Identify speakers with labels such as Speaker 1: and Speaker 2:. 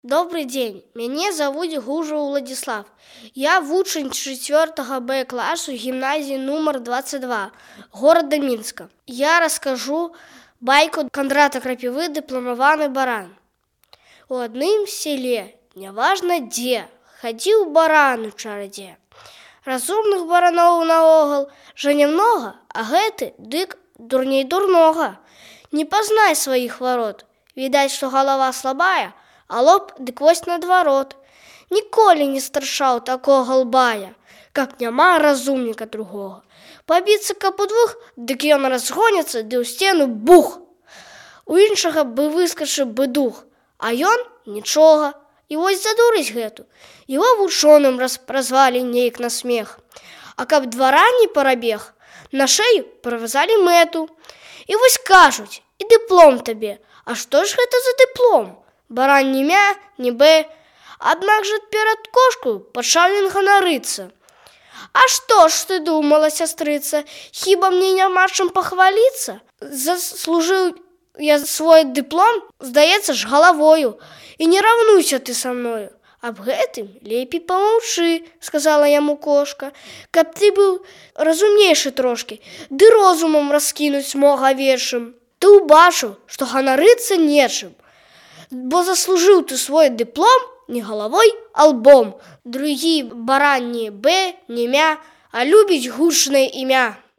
Speaker 1: Добрый день, мяне завуць Гужаў Уладзіслав. Я вучань 4 Б класу гімназіі нумар 22 горада Мінска. Я раскажу байку Кандрата Крапівы «Дыпламаваны баран». У адным селе, няважна дзе, хадзіў баран у чарадзе. Разумных бараноў наогул жа нямнога, а гэты дык дурней дурнога. Не пазнай сваіх варот, відаць, што галава слабая, а лоб дык вось наадварот. Ніколі не страшаў такога лбая, как няма разумніка другога. Пабіцца каб удвух, дык ён разгоніцца, ды ў сцену бух. У іншага бы выскачыў бы дух, а ён нічога. І вось за дурасць гэту его вучоным празвалі неяк на смех. А каб двара не парабег, на шею прывязалі мэту. І вось кажуць, і дыплом табе. А што ж гэта за дыплом? Баран ні мя, ні бэ. Аднак жа перад кошкаю пачаў ён ганарыцца. А што ж ты думала, сястрыца, хіба мне няма чым пахваліцца? Заслужыў я свой дыплом, здаецца ж, галавою. І не раўнуйся ты са мною. Аб гэтым лепей памаўчы, сказала яму кошка, каб ты быў разумнейшы трошкі, ды розумам раскінуць мог авечым. Ты ўбачыў, што ганарыцца нечым, бо заслужыў ты свой дыплом не галавой, а лбом. Другі баран не бэ, не мя, а любіць гучнае імя.